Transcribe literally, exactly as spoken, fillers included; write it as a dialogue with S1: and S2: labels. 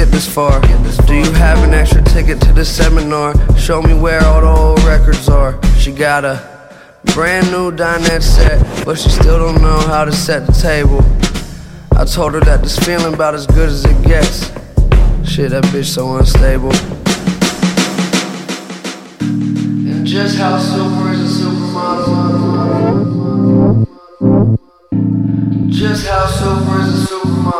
S1: get this far? Do you have an extra ticket to the seminar? Show me where all the old records are. She got a brand new dinette set, but she still don't know how to set the table. I told her that this feeling about as good as it gets. Shit, that bitch so unstable. And just how super is a supermodel? Just how super is a supermodel?